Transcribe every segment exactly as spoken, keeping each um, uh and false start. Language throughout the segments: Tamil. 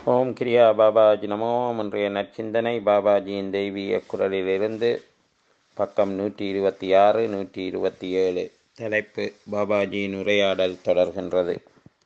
ஓம் கிரியா பாபாஜி நமோ. இன்றைய நற்சிந்தனை பாபாஜியின் தெய்வீக குரலிலிருந்து பக்கம் நூற்றி இருபத்தி ஆறு நூற்றி இருபத்தி ஏழு. தலைப்பு: பாபாஜியின் உரையாடல் தொடர்கின்றது.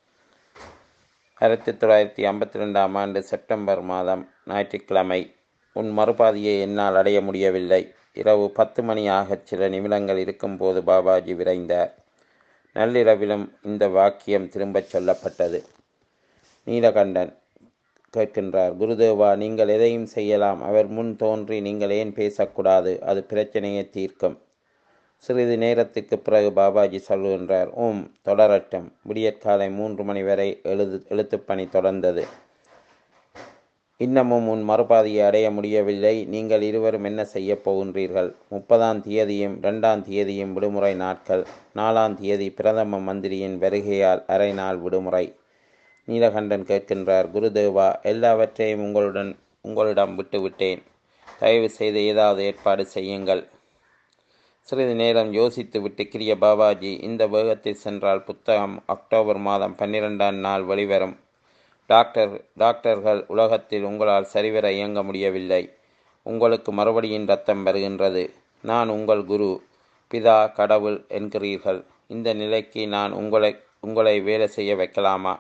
ஆயிரத்தி தொள்ளாயிரத்தி ஐம்பத்தி ரெண்டாம் ஆண்டு செப்டம்பர் மாதம் ஞாயிற்றுக்கிழமை. உன் மறுபாதியை என்னால் அடைய முடியவில்லை. இரவு பத்து மணி ஆகச் சில நிமிடங்கள் இருக்கும்போது பாபாஜி விரைந்தார். நள்ளிரவிலும் இந்த வாக்கியம் திரும்பச் சொல்லப்பட்டது. நீலகண்டன் கேட்கின்றார்: குருதேவா, நீங்கள் எதையும் செய்யலாம். அவர் முன் தோன்றி நீங்கள் ஏன் பேசக்கூடாது? அது பிரச்சனையை தீர்க்கும். சிறிது நேரத்துக்கு பிறகு பாபாஜி சொல்லுகின்றார்: ஓம் தொடரட்டும். விடியற்காலை மூன்று மணி வரை எழுது எழுத்துப்பணி தொடர்ந்தது. இன்னமும் உன் மறுபாதையை அடைய முடியவில்லை. நீங்கள் இருவரும் என்ன செய்ய போகின்றீர்கள்? முப்பதாம் தேதியும் இரண்டாம் தேதியும் விடுமுறை நாட்கள். நாலாம் தேதி பிரதம மந்திரியின் வருகையால் அரை நாள் விடுமுறை. நீலகண்டன் கேட்கின்றார்: குருதேவா, எல்லாவற்றையும் உங்களுடன் உங்களிடம் விட்டுவிட்டேன். தயவு செய்து ஏதாவது ஏற்பாடு செய்யுங்கள். சிறிது நேரம் யோசித்து விட்டு கிரிய பாபாஜி: இந்த வேகத்தில் சென்றால் புத்தகம் அக்டோபர் மாதம் பன்னிரெண்டாம் நாள் வெளிவரும். டாக்டர் டாக்டர்கள் உலகத்தில் உங்களால் சரிவர இயங்க முடியவில்லை. உங்களுக்கு மறுபடியும் ரத்தம் வருகின்றது. நான் உங்கள் குரு, பிதா, கடவுள் என்கிறீர்கள். இந்த நிலைக்கு நான் உங்களை உங்களை வேலை செய்ய வைக்கலாமா?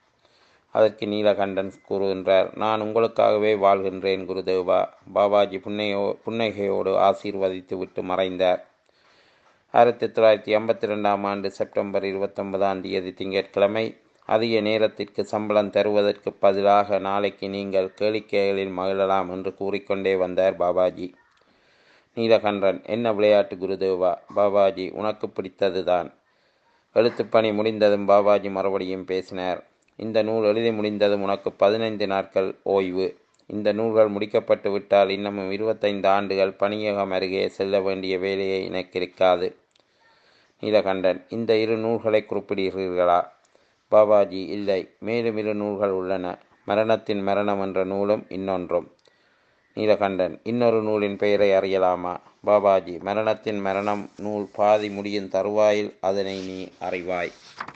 அதற்கு நீலகண்டன் கூறுகின்றார்: நான் உங்களுக்காகவே வாழ்கின்றேன் குருதேவா. பாபாஜி புன்னையோ புன்னகையோடு ஆசீர்வதித்து விட்டு மறைந்தார். ஆயிரத்தி தொள்ளாயிரத்தி ஐம்பத்தி ரெண்டாம் ஆண்டு செப்டம்பர் இருபத்தொன்பதாம் தேதி திங்கட்கிழமை. அதிக நேரத்திற்கு சம்பளம் தருவதற்கு பதிலாக நாளைக்கு நீங்கள் கேளிக்கைகளில் மகிழலாம் என்று கூறிக்கொண்டே வந்தார் பாபாஜி. நீலகண்டன்: என்ன விளையாட்டு குருதேவா? பாபாஜி: உனக்கு பிடித்ததுதான். எழுத்துப்பணி முடிந்ததும் பாபாஜி மறுபடியும் பேசினார். இந்த நூல் எழுதி முடிந்ததும் உனக்கு பதினைந்து நாட்கள் ஓய்வு. இந்த நூல்கள் முடிக்கப்பட்டு விட்டால் இன்னமும் இருபத்தைந்து ஆண்டுகள் பணியகம் அருகே செல்ல வேண்டிய வேலையை எனக்கு இருக்காது. நீலகண்டன்: இந்த இரு நூல்களை குறிப்பிடுகிறீர்களா? பாபாஜி: இல்லை, மேலும் இரு நூல்கள் உள்ளன. மரணத்தின் மரணம் என்ற நூலும் இன்னொன்றும். நீலகண்டன்: இன்னொரு நூலின் பெயரை அறியலாமா? பாபாஜி: மரணத்தின் மரணம் நூல் பாதி முடியும் தருவாயில் அதனை நீ அறிவாய்.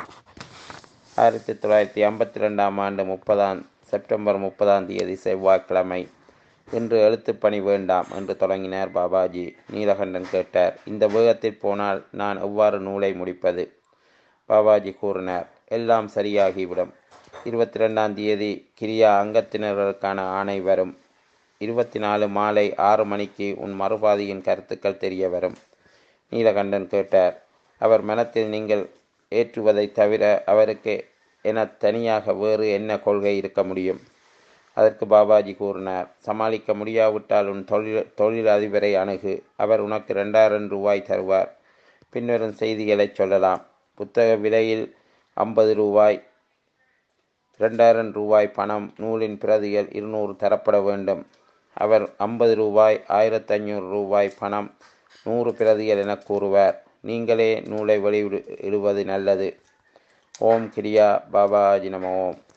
ஆயிரத்தி தொள்ளாயிரத்தி ஐம்பத்தி ரெண்டாம் ஆண்டு முப்பதாம் செப்டம்பர் முப்பதாம் தேதி செவ்வாய்க்கிழமை. இன்று எழுத்துப்பணி வேண்டாம் என்று தொடங்கினார் பாபாஜி. நீலகண்டன் கேட்டார்: இந்த வேகத்தில் போனால் நான் எவ்வாறு நூலை முடிப்பது? பாபாஜி கூறினார்: எல்லாம் சரியாகிவிடும். இருபத்தி ரெண்டாம் தேதி கிரியா அங்கத்தினர்களுக்கான ஆணை வரும். இருபத்தி நாலு மாலை ஆறு மணிக்கு உன் மறுபாதியின் கருத்துக்கள் தெரிய வரும். நீலகண்டன் கேட்டார்: அவர் மனத்தில் நீங்கள் ஏற்றுவதை தவிர அவருக்கு என தனியாக வேறு என்ன கொள்கை இருக்க முடியும்? அதற்கு பாபாஜி கூறினார்: சமாளிக்க முடியாவிட்டால் உன் தொழில் தொழில் அதிபரை அணுகு. அவர் உனக்கு ரெண்டாயிரம் ரூபாய் தருவார். பின்வரும் செய்திகளை சொல்லலாம். புத்தக விலையில் ஐம்பது ரூபாய். ரெண்டாயிரம் ரூபாய் பணம். நூலின் பிரதிகள் இருநூறு தரப்பட வேண்டும். அவர் ஐம்பது ரூபாய். ஆயிரத்தி ஐநூறு ரூபாய் பணம். நூறு பிரதிகள் என கூறுவார். நீங்களே நூலை வெளியிடுவது நல்லது. ஓம் கிரியா பாபாஜி நமோ.